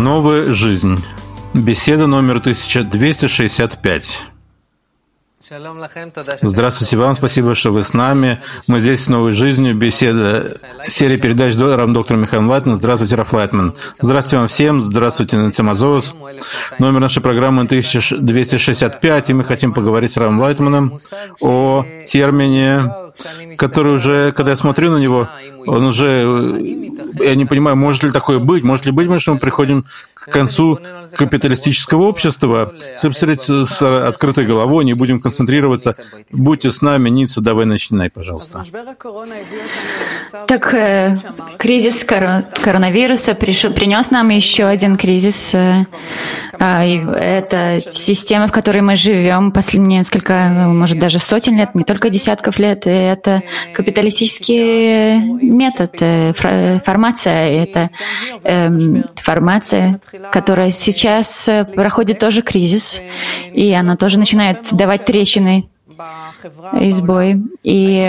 Новая жизнь. Беседа номер 1265. Здравствуйте вам, спасибо, что вы с нами. Мы здесь с новой жизнью. Беседа, серия передач доктор Михаил Лайтман. Здравствуйте, Раф Лайтман. Здравствуйте вам всем. Здравствуйте, Нацим Азоус. Номер нашей программы 1265, и мы хотим поговорить с Рафом Лайтманом о термине, который уже, когда я смотрю на него, он уже, я не понимаю, может ли такое быть, может ли быть, что мы приходим к концу капиталистического общества. Если посмотреть с открытой головой, не будем концентрироваться. Будьте с нами, Ницца, давай начинай, пожалуйста. Так, кризис коронавируса принес нам еще один кризис. Это система, в которой мы живем последние несколько, может, даже сотен лет, не только десятков лет. Это капиталистический метод, формация. Это формация, которая сейчас проходит тоже кризис, и она тоже начинает давать трещины и сбои. И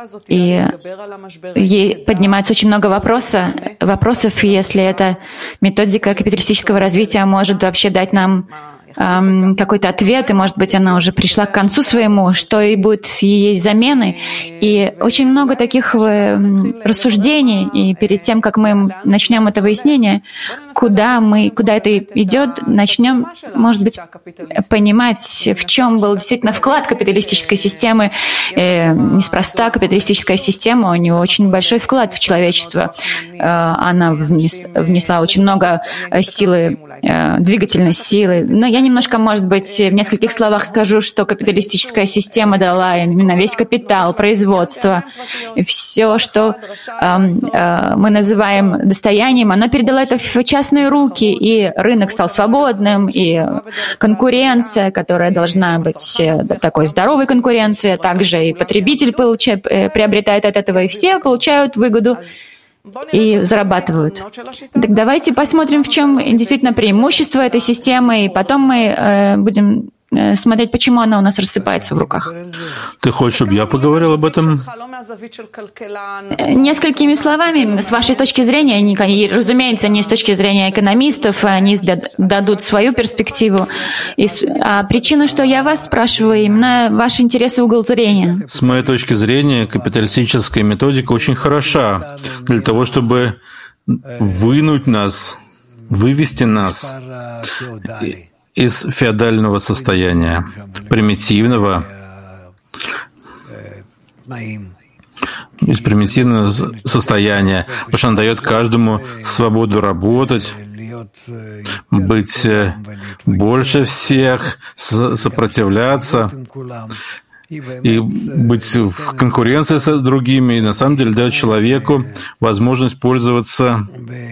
поднимается очень много вопросов, если эта методика капиталистического развития может вообще дать нам какой-то ответ, и, может быть, она уже пришла к концу своему, что и будет ей заменой. И очень много таких рассуждений, и перед тем, как мы начнем это выяснение, куда это идет, начнем, может быть, понимать, в чем был действительно вклад капиталистической системы. Неспроста капиталистическая система, у нее очень большой вклад в человечество. Она внесла очень много силы, двигательной силы. Но я немножко, может быть, в нескольких словах скажу, что капиталистическая система дала именно весь капитал, производство, все, что мы называем достоянием, она передала это в частные руки, и рынок стал свободным, и конкуренция, которая должна быть такой здоровой конкуренцией, а также и потребитель приобретает от этого, и все получают выгоду и зарабатывают. Так давайте посмотрим, в чем действительно преимущество этой системы, и потом мы будем смотреть, почему она у нас рассыпается в руках. Ты хочешь, чтобы я поговорил об этом? Несколькими словами, с вашей точки зрения, и, разумеется, не с точки зрения экономистов, они дадут свою перспективу. А причина, что я вас спрашиваю, именно ваши интересы, угол зрения. С моей точки зрения, капиталистическая методика очень хороша для того, чтобы вынуть нас, вывести нас из феодального состояния, примитивного состояния, потому что он дает каждому свободу работать, быть больше всех, сопротивляться и быть в конкуренции с другими, и на самом деле дает человеку возможность пользоваться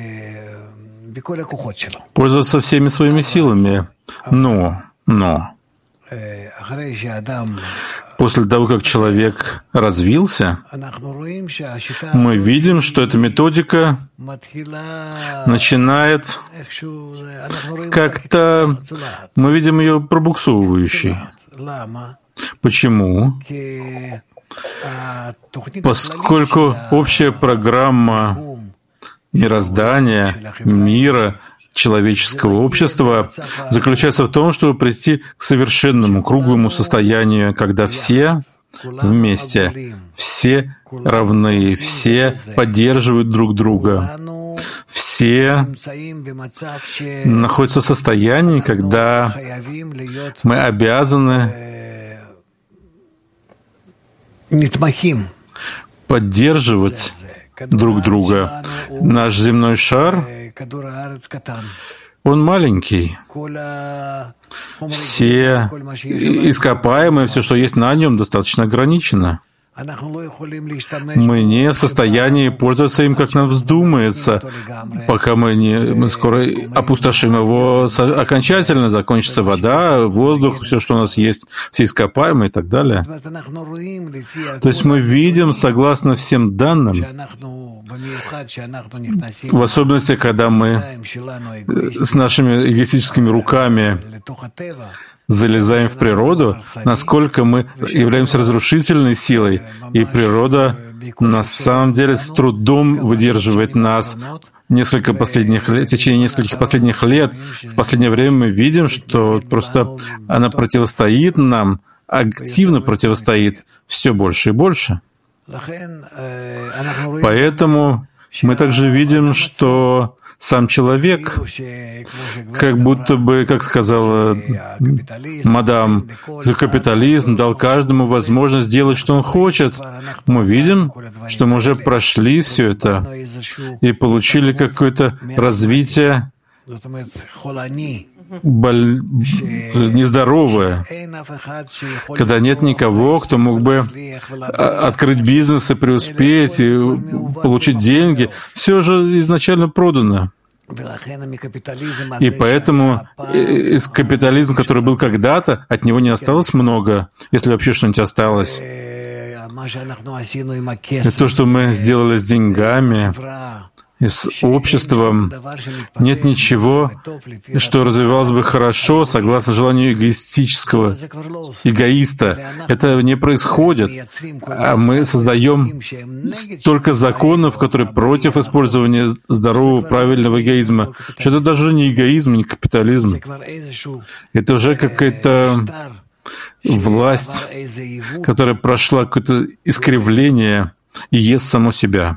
всеми своими силами. Но после того, как человек развился, мы видим, что эта методика начинает как-то, мы видим ее пробуксовывающей. Почему? Поскольку общая программа мироздания, мира, человеческого общества заключается в том, чтобы прийти к совершенному круглому состоянию, когда все вместе, все равны, все поддерживают друг друга, все находятся в состоянии, когда мы обязаны поддерживать друг друга. Наш земной шар, он маленький. Все ископаемые, все, что есть на нем, достаточно ограничено. Мы не в состоянии пользоваться им, как нам вздумается, пока мы скоро опустошим его окончательно, закончится вода, воздух, все, что у нас есть, все ископаемые и так далее. То есть мы видим, согласно всем данным, в особенности, когда мы с нашими эгоистическими руками залезаем в природу, насколько мы являемся разрушительной силой, и природа на самом деле с трудом выдерживает нас в течение нескольких последних лет, в последнее время мы видим, что просто она противостоит нам, активно противостоит все больше и больше. Поэтому мы также видим, что сам человек, как будто бы, как сказала мадам, за капитализм дал каждому возможность делать, что он хочет. Мы видим, что мы уже прошли все это и получили какое-то развитие нездоровое, когда нет никого, кто мог бы открыть бизнес и преуспеть, и получить деньги. Все же изначально продано. И поэтому из капитализма, который был когда-то, от него не осталось много, если вообще что-нибудь осталось. И то, что мы сделали с деньгами, и с обществом, нет ничего, что развивалось бы хорошо, согласно желанию эгоиста. Это не происходит. А мы создаем столько законов, которые против использования здорового, правильного эгоизма, что это даже не эгоизм, не капитализм. Это уже какая-то власть, которая прошла какое-то искривление и ест само себя.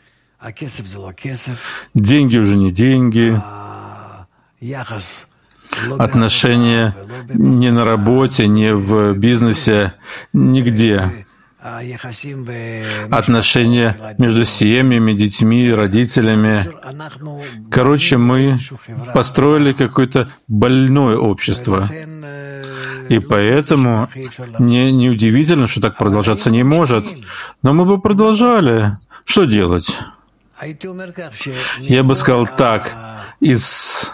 Деньги уже не деньги, отношения не на работе, не в бизнесе, нигде. Отношения между семьями, детьми, родителями. Короче, мы построили какое-то больное общество. И поэтому неудивительно, что так продолжаться не может. Но мы бы продолжали. Что делать? Я бы сказал так, из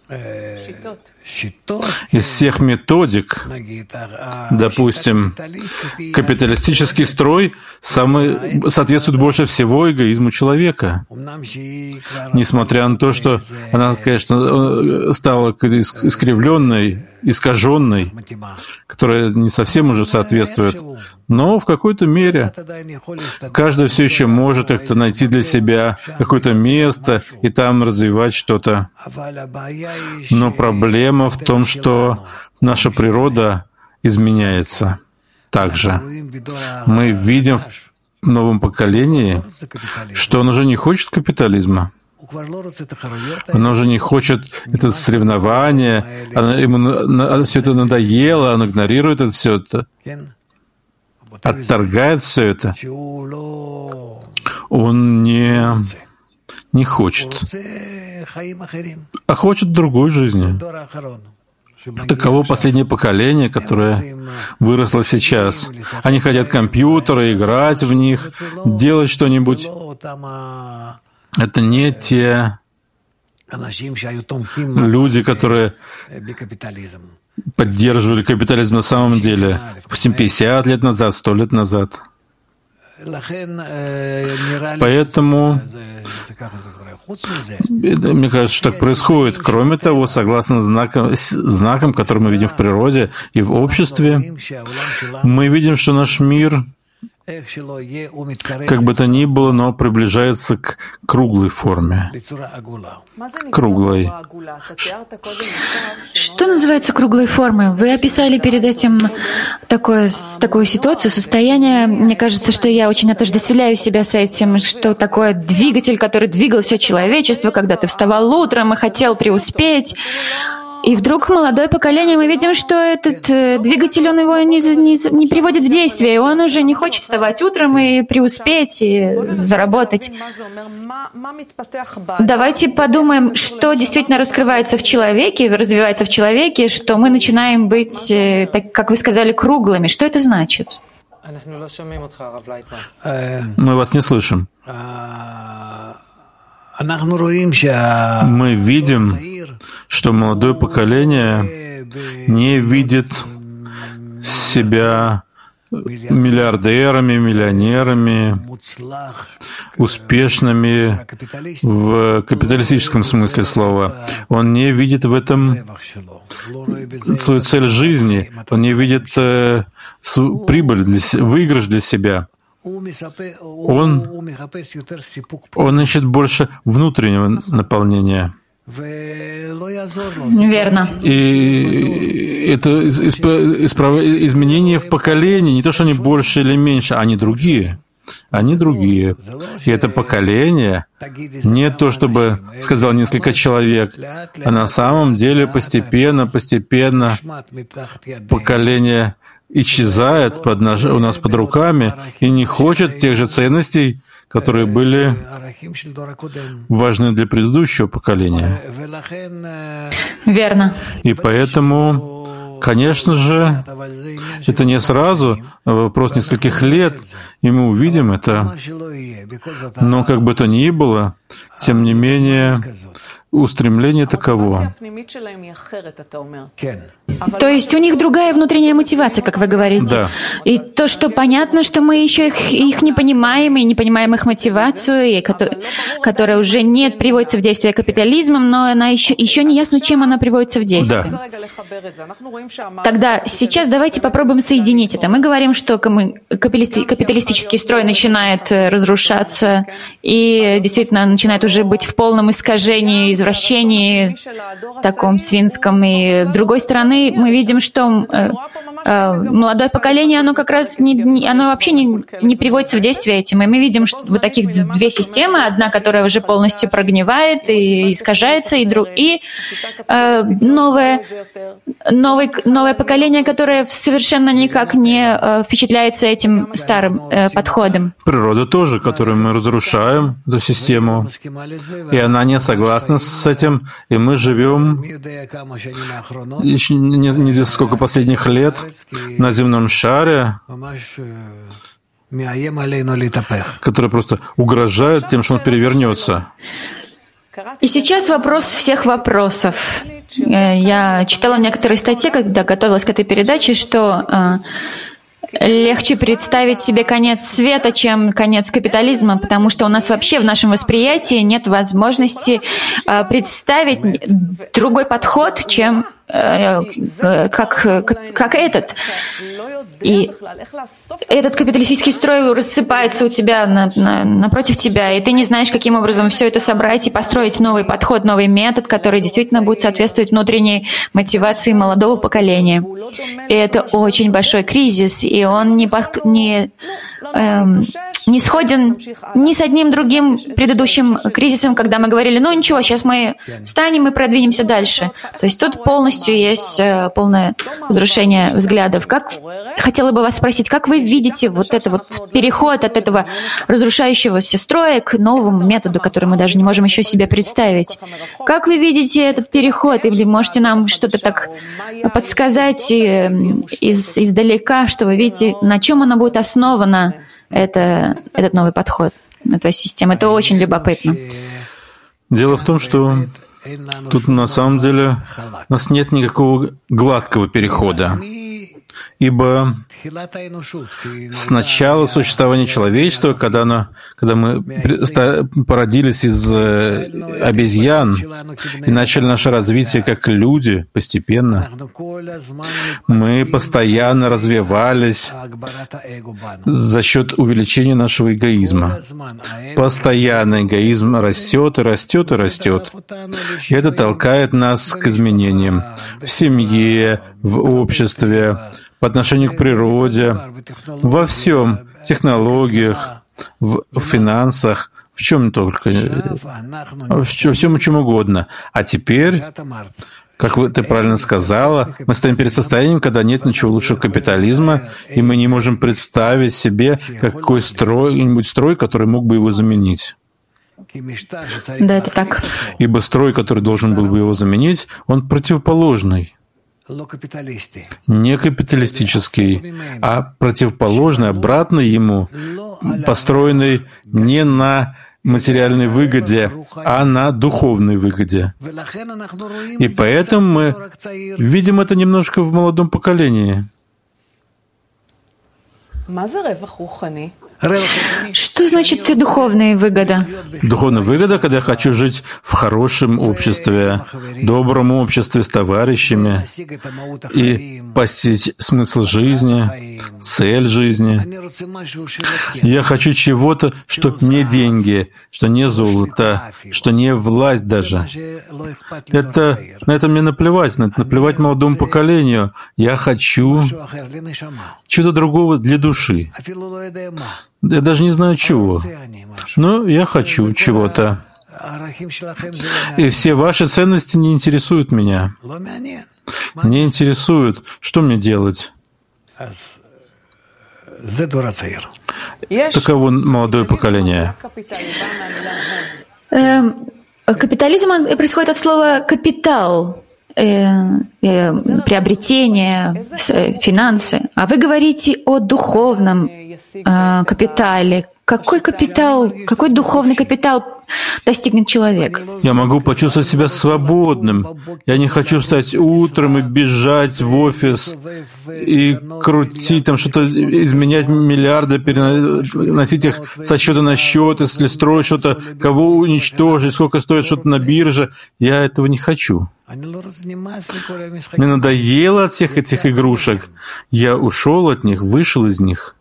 всех методик, допустим, капиталистический строй соответствует больше всего эгоизму человека. Несмотря на то, что она, конечно, стала искривленной, искаженной, которая не совсем уже соответствует, но в какой-то мере каждый все еще может как-то найти для себя какое-то место и там развивать что-то. Но проблема в том, что наша природа изменяется также. Мы видим в новом поколении, что он уже не хочет капитализма. Он уже не хочет это соревнование, ему все это надоело, он игнорирует это все это, отторгает все это. Он не хочет, а хочет другой жизни. Таково последнее поколение, которое выросло сейчас. Они хотят компьютеры, играть в них, делать что-нибудь. Это не те люди, которые поддерживали капитализм на самом деле, допустим, 50 лет назад, 100 лет назад. Поэтому, мне кажется, что так происходит. Кроме того, согласно знакам, которые мы видим в природе и в обществе, мы видим, что наш мир, как бы то ни было, но приближается к круглой форме. Круглой. Что называется круглой формой? Вы описали перед этим такую ситуацию, состояние. Мне кажется, что я очень отождествляю себя с этим, что такое двигатель, который двигал все человечество, когда ты вставал утром и хотел преуспеть. И вдруг молодое поколение, мы видим, что этот двигатель, он его не приводит в действие, он уже не хочет вставать утром и преуспеть, и заработать. Давайте подумаем, что действительно раскрывается в человеке, развивается в человеке, что мы начинаем быть, так, как вы сказали, круглыми. Что это значит? Мы вас не слышим. Мы видим, что молодое поколение не видит себя миллиардерами, миллионерами, успешными в капиталистическом смысле слова. Он не видит в этом свою цель жизни, он не видит прибыль, выигрыш для себя. он ищет больше внутреннего наполнения. Верно. И это изменения в поколении, не то, что они больше или меньше, они другие. Они другие. И это поколение не то, чтобы сказал несколько человек, а на самом деле постепенно поколение исчезает у нас под руками и не хочет тех же ценностей, которые были важны для предыдущего поколения. Верно. И поэтому, конечно же, это не сразу, а вопрос нескольких лет, и мы увидим это. Но как бы то ни было, тем не менее, устремление таково. То есть у них другая внутренняя мотивация, как вы говорите. Да. И то, что понятно, что мы еще их не понимаем, и не понимаем их мотивацию, и которая уже не приводится в действие капитализмом, но она еще не ясно, чем она приводится в действие. Да. Тогда сейчас давайте попробуем соединить это. Мы говорим, что капиталистический строй начинает разрушаться и действительно начинает уже быть в полном искажении, извращении, таком свинском. И с другой стороны, мы видим, что молодое поколение, оно как раз оно вообще не приводится в действие этим. И мы видим, что вот таких две системы. Одна, которая уже полностью прогнивает и искажается, и новое поколение, которое совершенно никак не впечатляется этим старым подходом. Природа тоже, которую мы разрушаем, эту систему, и она не согласна с этим, и мы живем еще неизвестно сколько последних лет на земном шаре, который просто угрожает тем, что он перевернется. И сейчас вопрос всех вопросов. Я читала некоторые статьи, когда готовилась к этой передаче, что легче представить себе конец света, чем конец капитализма, потому что у нас вообще в нашем восприятии нет возможности представить другой подход, чем как этот. И этот капиталистический строй рассыпается у тебя напротив тебя, и ты не знаешь, каким образом все это собрать и построить новый подход, новый метод, который действительно будет соответствовать внутренней мотивации молодого поколения. И это очень большой кризис, и он не сходен ни с одним другим предыдущим кризисом, когда мы говорили, ну ничего, сейчас мы встанем и продвинемся дальше. То есть тут полностью есть полное разрушение взглядов. Хотела бы вас спросить, как вы видите вот это вот переход от этого разрушающегося строя к новому методу, который мы даже не можем еще себе представить? Как вы видите этот переход? Или можете нам что-то так подсказать издалека, что вы видите, на чем оно будет основано, этот новый подход, эта система? Это очень любопытно. Дело в том, что тут на самом деле у нас нет никакого гладкого перехода, ибо с начала существования человечества, когда мы породились из обезьян и начали наше развитие как люди постепенно, мы постоянно развивались за счет увеличения нашего эгоизма. Постоянно эгоизм растет и растет и растет. И это толкает нас к изменениям в семье, в обществе, по отношению к природе, во всем, в технологиях, в финансах, в чем только, во всем, чем угодно. А теперь, как ты правильно сказала, мы стоим перед состоянием, когда нет ничего лучше капитализма, и мы не можем представить себе какой-нибудь строй, который мог бы его заменить. Да, это так. Ибо строй, который должен был бы его заменить, он противоположный. Не капиталистический, а противоположный, обратный ему, построенный не на материальной выгоде, а на духовной выгоде. И поэтому мы видим это немножко в молодом поколении. Что значит духовная выгода? Духовная выгода, когда я хочу жить в хорошем обществе, добром обществе с товарищами и постичь смысл жизни, цель жизни. Я хочу чего-то, что не деньги, что не золото, что не власть даже. На это мне наплевать, наплевать молодому поколению. Я хочу чего-то другого для души. Я даже не знаю чего, но я хочу чего-то. И все ваши ценности не интересуют меня. Не интересуют, что мне делать. Таково молодое поколение. Капитализм происходит от слова «капитал», приобретение, финансы. А вы говорите о духовном капитале. Какой капитал, какой духовный капитал достигнет человек? Я могу почувствовать себя свободным. Я не хочу встать утром и бежать в офис и крутить там что-то, изменять миллиарды, переносить их со счета на счет, если строить что-то, кого уничтожить, сколько стоит что-то на бирже. Я этого не хочу. Мне надоело от всех этих игрушек. Я ушел от них, вышел из них.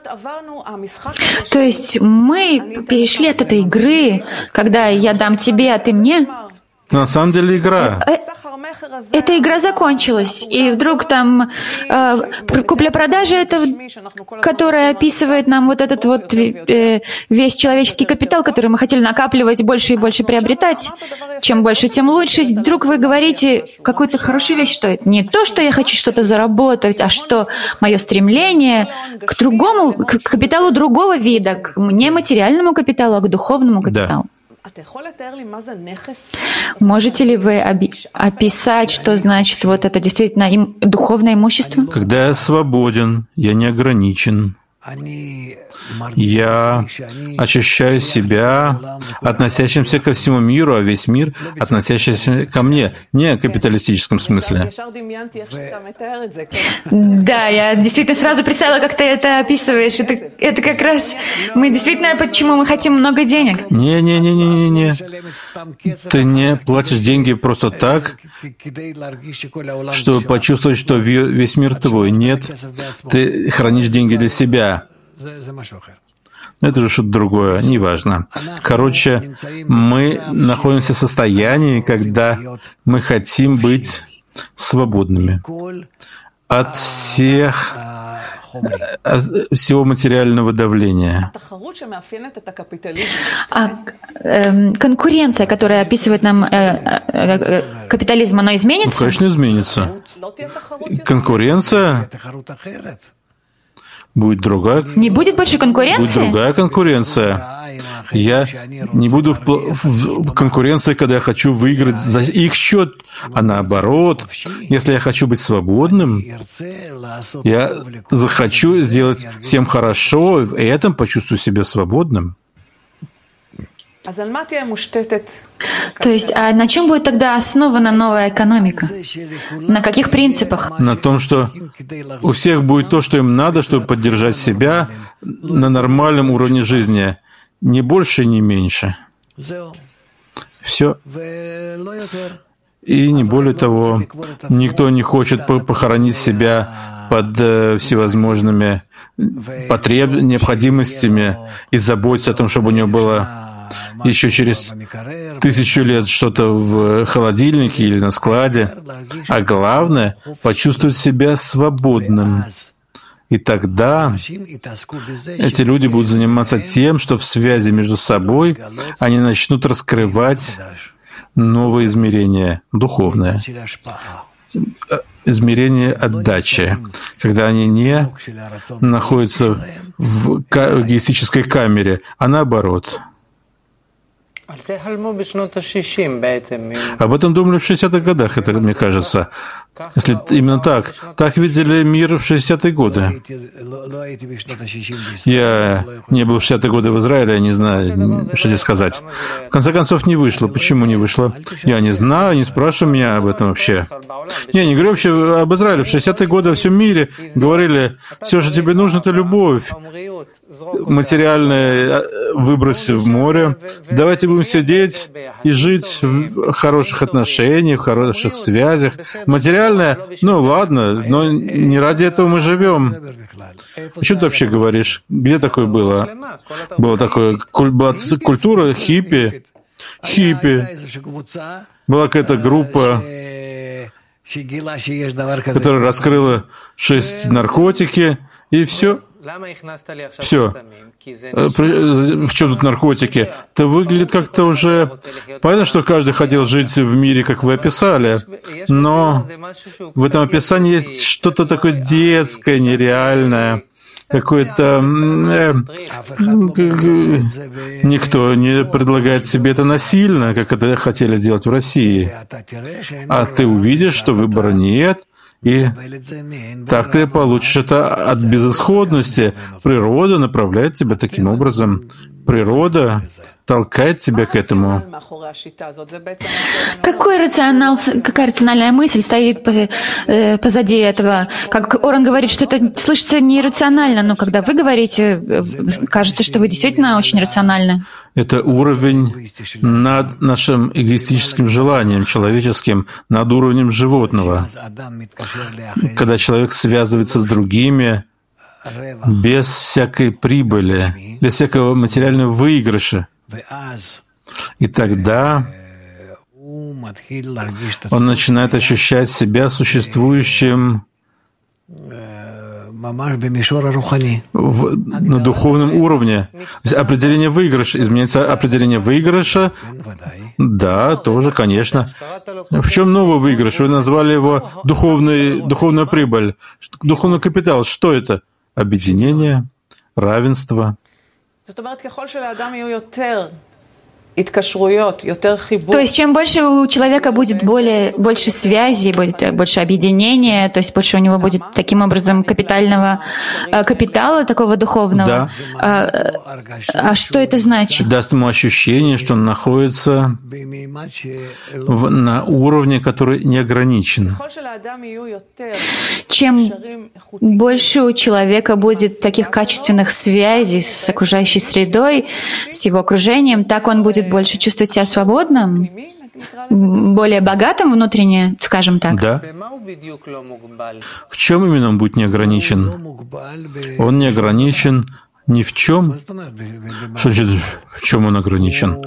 То есть мы перешли от этой игры, когда я дам тебе, а ты мне. На самом деле игра. Эта игра закончилась, и вдруг там купля-продажа, это, которая описывает нам вот этот вот весь человеческий капитал, который мы хотели накапливать, больше и больше приобретать. Чем больше, тем лучше. Вдруг вы говорите какую-то хорошую вещь, что это не то, что я хочу что-то заработать, а что мое стремление к другому, к капиталу другого вида, к нематериальному капиталу, а к духовному капиталу. Можете ли вы описать, что значит вот это действительно духовное имущество? Когда я свободен, я не ограничен. Я ощущаю себя относящимся ко всему миру, а весь мир относящийся ко мне, не в капиталистическом смысле. Да, я действительно сразу представила, как ты это описываешь. Это как раз мы действительно, почему мы хотим много денег. Не. Ты не платишь деньги просто так, чтобы почувствовать, что весь мир твой. Нет, ты хранишь деньги для себя. Это же что-то другое, неважно. Короче, мы находимся в состоянии, когда мы хотим быть свободными от всего материального давления. А конкуренция, которая описывает нам капитализм, она изменится? Ну, конечно, изменится. Конкуренция будет другая. Не будет больше конкуренции? Будет другая конкуренция. Я не буду в конкуренции, когда я хочу выиграть за их счет, а наоборот, если я хочу быть свободным, я захочу сделать всем хорошо, и в этом почувствую себя свободным. То есть, а на чем будет тогда основана новая экономика? На каких принципах? На том, что у всех будет то, что им надо, чтобы поддержать себя на нормальном уровне жизни. Ни больше, ни меньше. Все. И не более того, никто не хочет похоронить себя под всевозможными необходимостями и заботиться о том, чтобы у него было еще через 1000 лет что-то в холодильнике или на складе. А главное — почувствовать себя свободным. И тогда эти люди будут заниматься тем, что в связи между собой они начнут раскрывать новые измерения, духовное. Измерение отдачи, когда они не находятся в эгоистической камере, а наоборот. Об этом думали в 60-х годах, это, мне кажется. Если именно так видели мир в 60-е годы. Я не был в 60-е годы в Израиле, я не знаю, что здесь сказать. В конце концов, не вышло. Почему не вышло? Я не знаю, не спрашивай меня об этом вообще. Я не говорю вообще об Израиле. В 60-е годы во всем мире говорили, все, что тебе нужно, это любовь. материальное выбрось в море. Давайте будем сидеть и жить в хороших отношениях, в хороших связях. Материальное, ну ладно, но не ради этого мы живем. Что ты вообще говоришь? Где такое было? Была культура хиппи. Была какая-то группа, которая раскрыла 6 наркотики, и все. Все. В чем тут наркотики? Это выглядит как-то уже... Понятно, что каждый хотел жить в мире, как вы описали, но в этом описании есть что-то такое детское, нереальное. Какое-то... Никто не предлагает себе это насильно, как это хотели сделать в России. А ты увидишь, что выбора нет, и так ты получишь это от безысходности. Природа направляет тебя таким образом. Природа толкает тебя к этому. Какая рациональная мысль стоит позади этого? Как Оран говорит, что это слышится нерационально, но когда вы говорите, кажется, что вы действительно очень рациональны. Это уровень над нашим эгоистическим желанием человеческим, над уровнем животного. Когда человек связывается с другими без всякой прибыли, без всякого материального выигрыша. И тогда он начинает ощущать себя существующим на духовном уровне. То есть определение выигрыша. Изменяется определение выигрыша. Да, тоже, конечно. В чем новый выигрыш? Вы назвали его духовная прибыль. Духовный капитал. Что это? Объединение, равенство. То есть, чем больше у человека будет больше связей, будет больше объединения, то есть больше у него будет таким образом капитала, такого духовного. Да. А что это значит? Даст ему ощущение, что он находится на уровне, который не ограничен. Чем больше у человека будет таких качественных связей с окружающей средой, с его окружением, так он будет больше чувствовать себя свободным, более богатым внутренне, скажем так. Да. В чем именно он будет не ограничен? Он не ограничен ни в чем. Что значит, в чем он ограничен?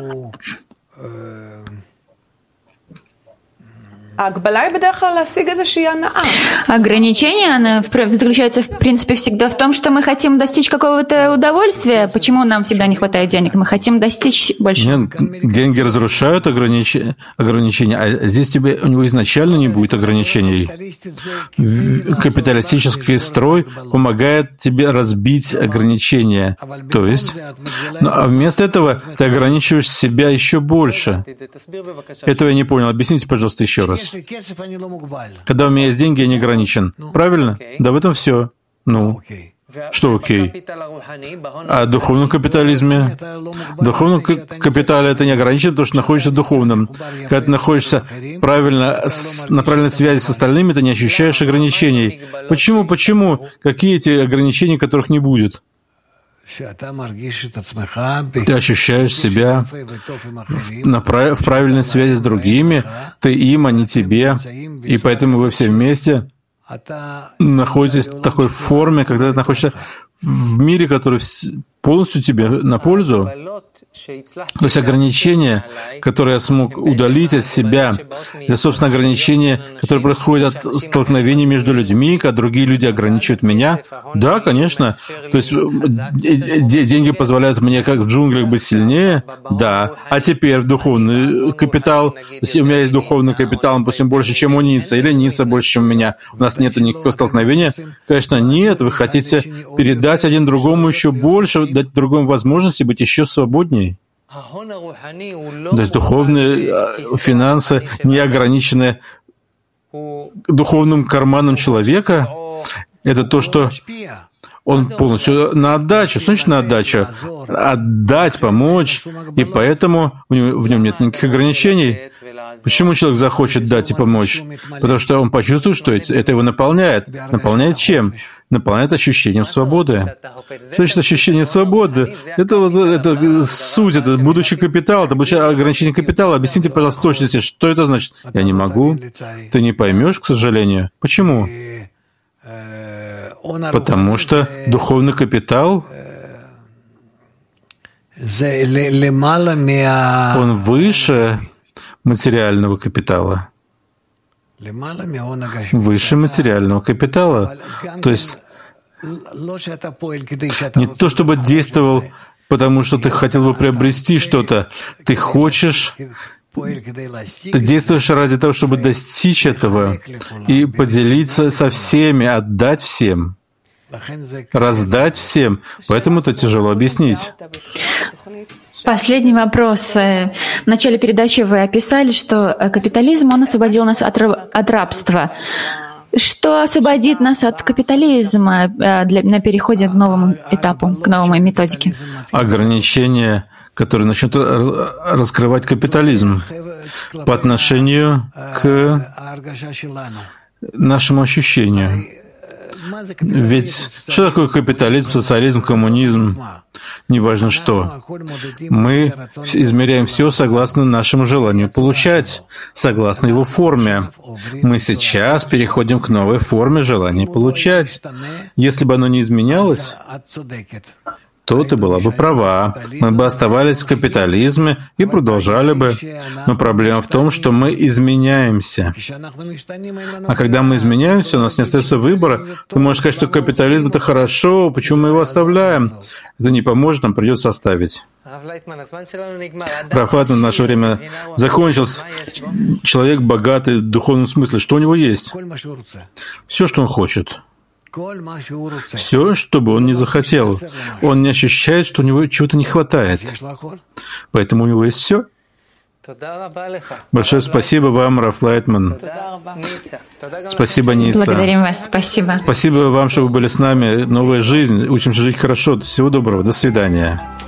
Ограничение, оно заключается, в принципе, всегда в том, что мы хотим достичь какого-то удовольствия. Почему нам всегда не хватает денег? Мы хотим достичь больше. Нет, деньги разрушают ограничения, а здесь у него изначально не будет ограничений. Капиталистический строй помогает тебе разбить ограничения. То есть, а вместо этого ты ограничиваешь себя еще больше. Этого я не понял. Объясните, пожалуйста, еще раз. Когда у меня есть деньги, я не ограничен. Правильно? Да, в этом все. Ну, что окей? А в духовном капитализме? В духовном капитале это не ограничено, потому что находишься в духовном. Когда ты находишься на правильной связи с остальными, ты не ощущаешь ограничений. Почему? Какие эти ограничения, которых не будет? Ты ощущаешь себя в правильной связи с другими, ты им, а не тебе, и поэтому вы все вместе находитесь в такой форме, когда ты находишься в мире, который полностью тебе на пользу. То есть ограничения, которые я смог удалить от себя, это, собственно, ограничения, которые происходят от столкновений между людьми, когда другие люди ограничивают меня. Да, конечно. То есть деньги позволяют мне, как в джунглях, быть сильнее. Да. А теперь в духовный капитал. То есть у меня есть духовный капитал, допустим, больше, чем у Ницца, или Ницца больше, чем у меня. У нас нет никакого столкновения. Конечно, нет. Вы хотите передать один другому еще больше, дать другому возможности быть еще свободнее. То есть духовные финансы не ограничены духовным карманом человека. Это то, что он полностью на отдачу. Что значит на отдачу? Отдать, помочь. И поэтому в нем нет никаких ограничений. Почему человек захочет дать и помочь? Потому что он почувствует, что это его наполняет. Наполняет чем? наполняет ощущением свободы. Что значит ощущение свободы? Это суть, это будущий капитал, это будущее ограничение капитала. Объясните, пожалуйста, в точности, что это значит. Я не могу. Ты не поймешь, к сожалению. Почему? Потому что духовный капитал, он выше материального капитала. Выше материального капитала. То есть не то, чтобы действовал, потому что ты хотел бы приобрести что-то. Ты хочешь, ты действуешь ради того, чтобы достичь этого и поделиться со всеми, отдать всем, раздать всем. Поэтому это тяжело объяснить. Последний вопрос. В начале передачи вы описали, что капитализм, он освободил нас от рабства. Что освободит нас от капитализма на переходе к новому этапу, к новой методике? Ограничения, которые начнут раскрывать капитализм по отношению к нашему ощущению. Ведь что такое капитализм, социализм, коммунизм? Неважно что. Мы измеряем все согласно нашему желанию получать, согласно его форме. Мы сейчас переходим к новой форме желания получать. Если бы оно не изменялось, то ты была бы права. Мы бы оставались в капитализме и продолжали бы. Но проблема в том, что мы изменяемся. А когда мы изменяемся, у нас не остается выбора. Ты можешь сказать, что капитализм — это хорошо, почему мы его оставляем? Это не поможет, нам придется оставить. Рав Лайтман, наше время закончилось. Человек богатый в духовном смысле. Что у него есть? Все, что он хочет. Все, что бы он не захотел. Он не ощущает, что у него чего-то не хватает. Поэтому у него есть все. Большое спасибо вам, Рав Лайтман. Спасибо, Ница. Благодарим вас. Спасибо. Спасибо вам, что вы были с нами. Новая жизнь. Учимся жить хорошо. Всего доброго. До свидания.